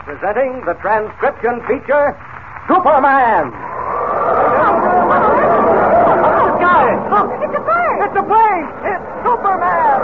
Presenting the transcription feature, Superman. Guys, look! It's a bird! It's a plane! It's Superman!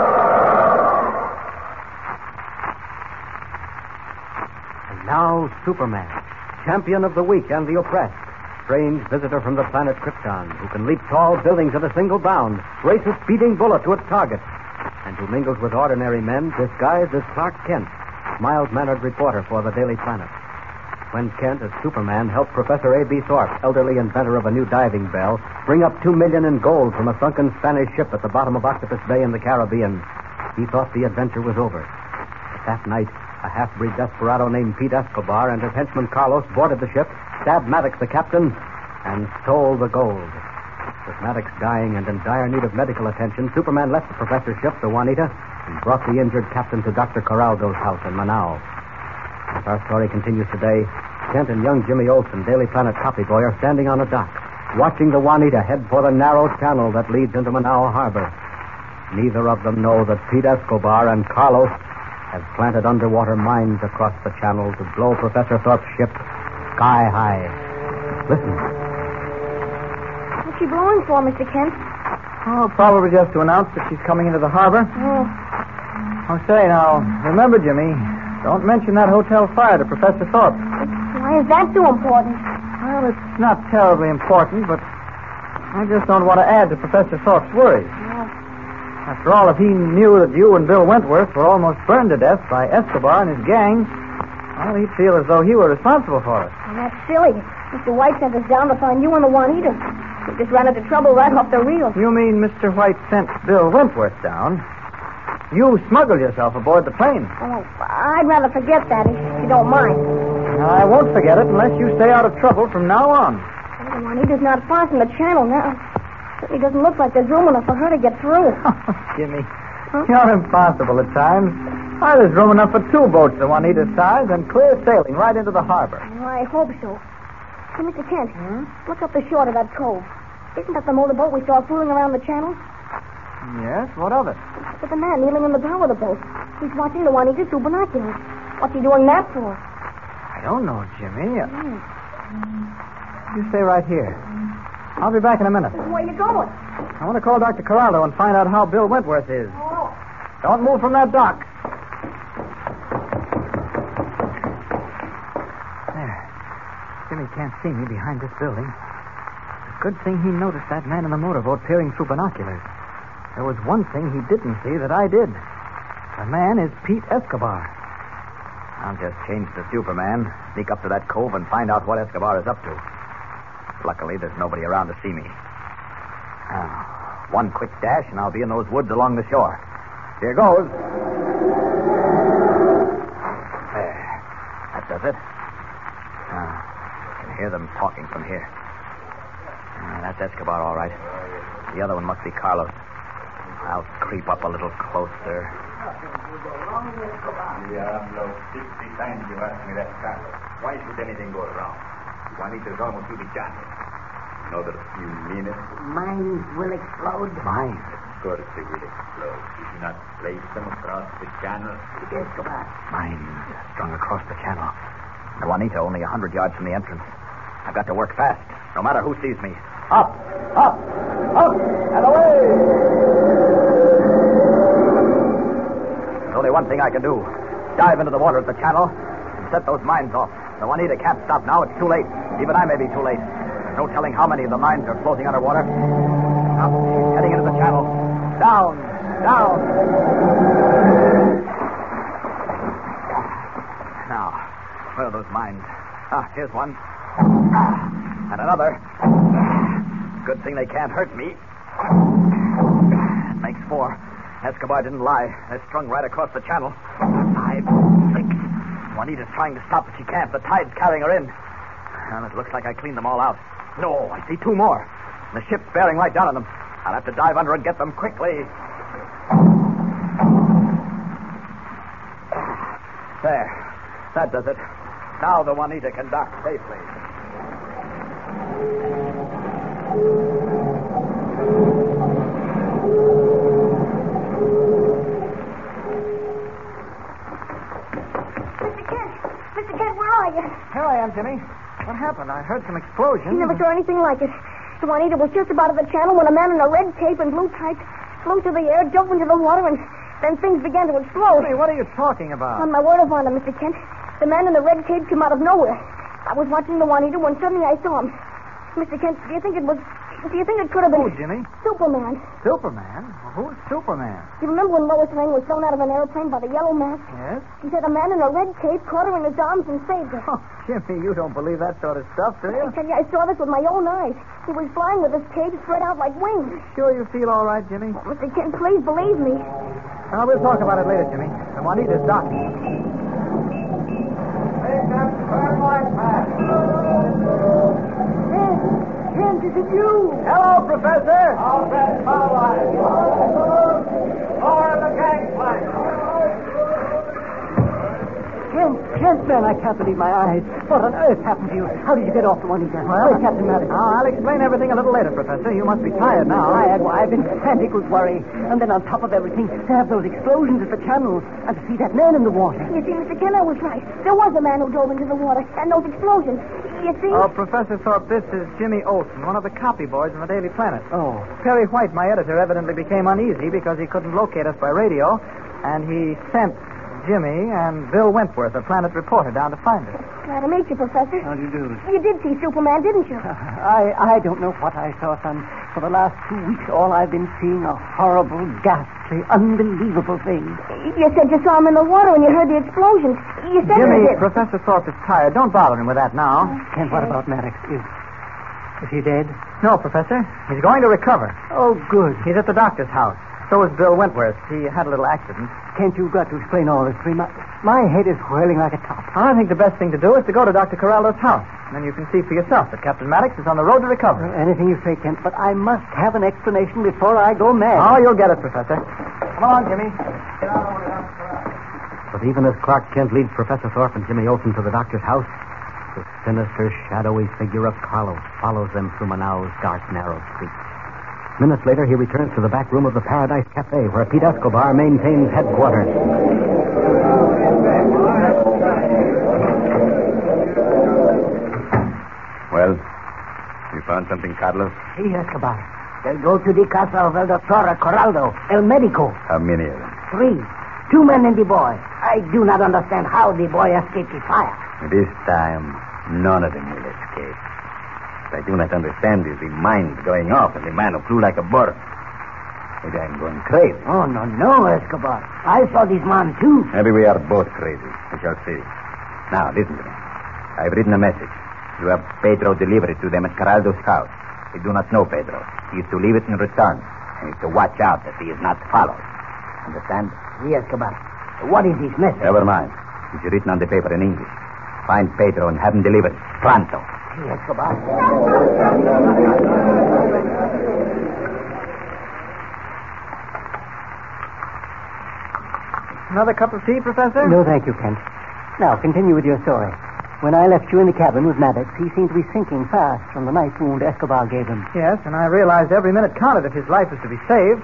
And now, Superman, champion of the weak and the oppressed. Strange visitor from the planet Krypton, who can leap tall buildings at a single bound, race a speeding bullet to its target, and who mingles with ordinary men disguised as Clark Kent, mild-mannered reporter for the Daily Planet. When Kent, as Superman, helped Professor A.B. Thorpe, elderly inventor of a new diving bell, bring up $2 million in gold from a sunken Spanish ship at the bottom of Octopus Bay in the Caribbean, he thought the adventure was over. But that night, a half-breed desperado named Pete Escobar and his henchman Carlos boarded the ship, stabbed Maddox, the captain, and stole the gold. With Maddox dying and in dire need of medical attention, Superman left the professor's ship, the Juanita, and brought the injured captain to Dr. Corraldo's house in Manau. As our story continues today, Kent and young Jimmy Olsen, Daily Planet copy boy, are standing on a dock, watching the Juanita head for the narrow channel that leads into Manau Harbor. Neither of them know that Pete Escobar and Carlos have planted underwater mines across the channel to blow Professor Thorpe's ship sky high. Listen. What's she blowing for, Mr. Kent? Oh, probably just to announce that she's coming into the harbor. Oh. Oh, say, now, remember, Jimmy, don't mention that hotel fire to Professor Thorpe. Why is that so important? Well, it's not terribly important, but I just don't want to add to Professor Thorpe's worries. Oh. After all, if he knew that you and Bill Wentworth were almost burned to death by Escobar and his gang, well, he'd feel as though he were responsible for it. Well, that's silly. Mr. White sent us down to find you and the Juanita. We just ran into trouble right off the reel. You mean Mr. White sent Bill Wentworth down? You smuggled yourself aboard the plane. Oh, I'd rather forget that, if you don't mind. I won't forget it unless you stay out of trouble from now on. Well, the Juanita's not far from the channel now. Certainly doesn't look like there's room enough for her to get through. Jimmy, you're impossible at times. Why, there's room enough for 2 boats the Juanita's size and clear sailing right into the harbor. Well, I hope so. Hey, Mr. Kent, look up the shore to that cove. Isn't that the motorboat we saw fooling around the channel? Yes, what of it? There's a man kneeling in the bow of the boat. He's watching the Juanita through binoculars. What's he doing that for? I don't know, Jimmy. You stay right here. I'll be back in a minute. Where are you going? I want to call Dr. Corraldo and find out how Bill Wentworth is. Oh. Don't move from that dock. There. Jimmy can't see me behind this building. It's a good thing he noticed that man in the motorboat peering through binoculars. There was one thing he didn't see that I did. The man is Pete Escobar. I'll just change to Superman, sneak up to that cove, and find out what Escobar is up to. Luckily, there's nobody around to see me. Now, one quick dash, and I'll be in those woods along the shore. Here goes. There. That does it. I can hear them talking from here. That's Escobar, all right. The other one must be Carlos. I'll creep up a little closer. Diablo, 60 times you asked me that, Carlos. Why should anything go wrong? Juanita's almost to the channel. Know that you mean it? Mines will explode. Mine. Of course they will explode. Did you not place them across the channel? Escobar. Mine strung across the channel. The Juanita only 100 yards from the entrance. I've got to work fast, no matter who sees me. Up, up, up, and away! There's only one thing I can do. Dive into the water of the channel and set those mines off. The Juanita can't stop now. It's too late. Even I may be too late. There's no telling how many of the mines are floating underwater. Up, heading into the channel. Down, down. Now, where are those mines? Here's one. And another. Good thing they can't hurt me. That makes 4. Escobar didn't lie. They're strung right across the channel. 5, 6. Juanita's trying to stop, but she can't. The tide's carrying her in. And it looks like I cleaned them all out. No, I see 2 more. The ship's bearing right down on them. I'll have to dive under and get them quickly. There. That does it. Now the Juanita can dock safely. Mr. Kent, are you? Here I am, Jimmy. What happened? I heard some explosions. You never saw anything like it. The Juanita was just about at the channel when a man in a red cape and blue tights flew through the air, dove into the water, and then things began to explode. Hey, what are you talking about? On my word of honor, Mr. Kent, the man in the red cape came out of nowhere. I was watching the Juanita when suddenly I saw him. Mr. Kent, do you think it could have been... Who, Jimmy? Superman. Superman? Well, who's Superman? You remember when Lois Lane was thrown out of an airplane by the yellow mask? Yes? He said a man in a red cape caught her in his arms and saved her. Oh, Jimmy, you don't believe that sort of stuff, do you? I tell you, I saw this with my own eyes. He was flying with his cape spread out like wings. Sure you feel all right, Jimmy? Mr. Kent, please believe me. Well, we'll talk about it later, Jimmy. The Juanita's docked. Kent, is it you? Hello, Professor. All set, power line. Lower the gangplank. Kent, man, I can't believe my eyes. What on earth happened to you? How did you get off the Juanita? Where's Captain Maddox? I'll explain everything a little later, Professor. You must be tired now. Tired? Why, I've been frantic with worry. And then on top of everything, to have those explosions at the channel and to see that man in the water. You see, Mr. Kent, I was right. There was a man who dove into the water, and those explosions. You see? Oh, Professor Thorpe, this is Jimmy Olsen, one of the copy boys in the Daily Planet. Oh. Perry White, my editor, evidently became uneasy because he couldn't locate us by radio, and he sent Jimmy and Bill Wentworth, a Planet reporter, down to find us. Glad to meet you, Professor. How do you do? You did see Superman, didn't you? I don't know what I saw, son. For the last 2 weeks, all I've been seeing are horrible, ghastly, unbelievable things. You said you saw him in the water when you heard the explosions. You said Jimmy, you did. Professor Thorpe is tired. Don't bother him with that now. Kent, what about Maddox? Is he dead? No, Professor. He's going to recover. Oh, good. He's at the doctor's house. So is Bill Wentworth. He had a little accident. Kent, you've got to explain all this to me. My head is whirling like a top. I think the best thing to do is to go to Dr. Corraldo's house. And then you can see for yourself that Captain Maddox is on the road to recovery. Anything you say, Kent, but I must have an explanation before I go mad. Oh, you'll get it, Professor. Come along, Jimmy. But even as Clark Kent leads Professor Thorpe and Jimmy Olsen to the doctor's house, the sinister, shadowy figure of Carlos follows them through Manaus' dark, narrow streets. Minutes later, he returns to the back room of the Paradise Cafe, where Pete Escobar maintains headquarters. Well, you found something, Carlos? Sí, Escobar. They'll go to the casa of El Doctor Corraldo, El Medico. How many of them? 3. 2 men and the boy. I do not understand how the boy escaped the fire. This time, none of them will escape. What I do not understand is the mines going off and the man who flew like a bird. Maybe I'm going crazy. Oh, no, Escobar. I saw this man, too. Maybe we are both crazy. We shall see. Now, listen to me. I've written a message. You have Pedro deliver it to them at Corraldo's house. They do not know Pedro. He is to leave it and return. And is to watch out that he is not followed. Understand? Sí, Escobar. What is this message? Never mind. It's written on the paper in English. Find Pedro and have him delivered. Pronto. Sí, Escobar. Another cup of tea, Professor? No, thank you, Kent. Now, continue with your story. When I left you in the cabin with Maddox, he seemed to be sinking fast from the knife wound Escobar gave him. Yes, and I realized every minute counted if his life was to be saved.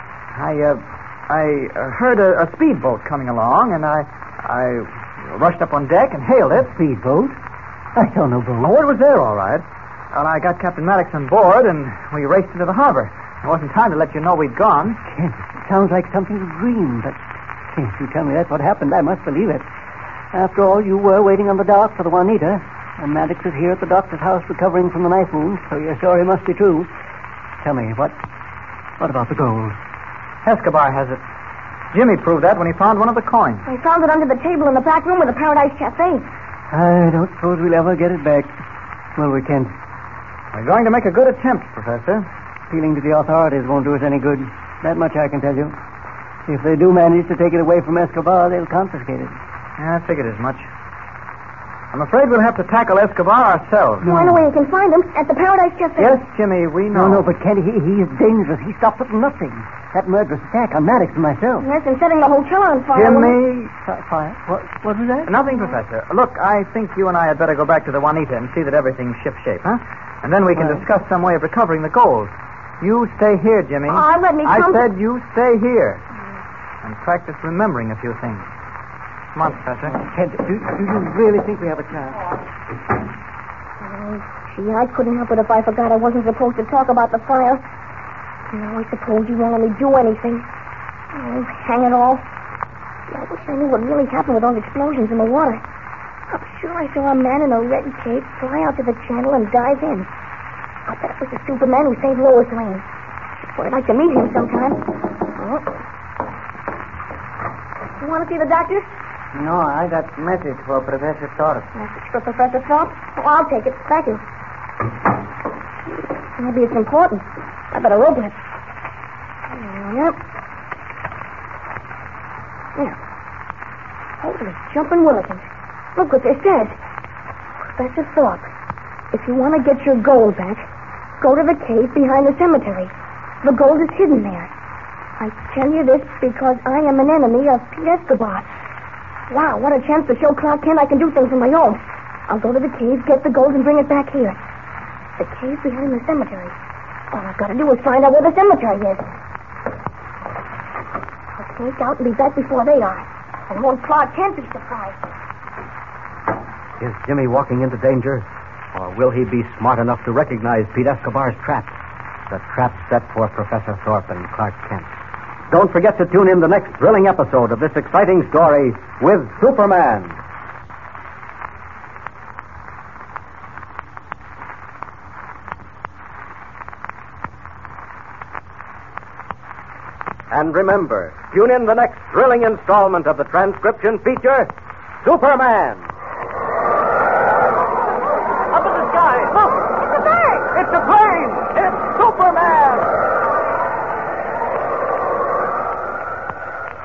I heard a speedboat coming along, and I rushed up on deck and hailed it. Speedboat? I saw no boat. Oh, it was there, all right. Well, I got Captain Maddox on board, and we raced into the harbor. There wasn't time to let you know we'd gone. Kent, it sounds like something you dreamed, but if you tell me that's what happened, I must believe it. After all, you were waiting on the dock for the Juanita, and Maddox is here at the doctor's house recovering from the knife wound, so your story must be true. Tell me, what about the gold? Escobar has it. Jimmy proved that when he found one of the coins. I found it under the table in the back room of the Paradise Cafe. I don't suppose we'll ever get it back. Well, we can't. We're going to make a good attempt, Professor. Appealing to the authorities won't do us any good. That much I can tell you. If they do manage to take it away from Escobar, they'll confiscate it. Yeah, I figured as much. I'm afraid we'll have to tackle Escobar ourselves. No. I know where you can find him. At the Paradise Cafe. Yes, Jimmy, we know. No, but Kent, he is dangerous. He stopped at nothing. That murderous attack on Maddox and myself. Yes, and setting the hotel on fire. Jimmy... Fire? What was that? Nothing, Professor. Look, I think you and I had better go back to the Juanita and see that everything's shipshape, huh? And then we can discuss some way of recovering the gold. You stay here, Jimmy. Let me come. I said you stay here. And practice remembering a few things. Come on, Professor. Kent, do you really think we have a chance? Oh, gee, I couldn't help it if I forgot I wasn't supposed to talk about the fire. No, I suppose you won't let me do anything. Oh, hang it all. I wish I knew what really happened with those explosions in the water. I'm sure I saw a man in a red cape fly out to the channel and dive in. I bet it was the Superman who saved Lois Lane. Boy, I'd like to meet him sometime. Oh. You want to see the doctor? No, I got a message for Professor Thorpe. Message for Professor Thorpe? Oh, I'll take it. Thank you. Maybe it's important. I better open it. Yep. Yeah. Holy jumping willikins. Look what this says. Professor Thorpe, if you want to get your gold back, go to the cave behind the cemetery. The gold is hidden there. I tell you this because I am an enemy of Pete Escobar. Wow, what a chance to show Clark Kent I can do things on my own. I'll go to the cave, get the gold, and bring it back here. The cave behind the cemetery. All I've got to do is find out where the cemetery is. I'll sneak out and be back before they are. And won't Clark Kent be surprised? Is Jimmy walking into danger? Or will he be smart enough to recognize Pete Escobar's trap? The trap set for Professor Thorpe and Clark Kent. Don't forget to tune in the next thrilling episode of this exciting story with Superman. And remember, tune in the next thrilling installment of the transcription feature, Superman. Up in the sky, look! It's a bird! It's a plane! It's Superman!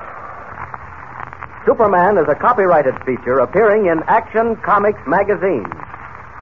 Superman is a copyrighted feature appearing in Action Comics magazine.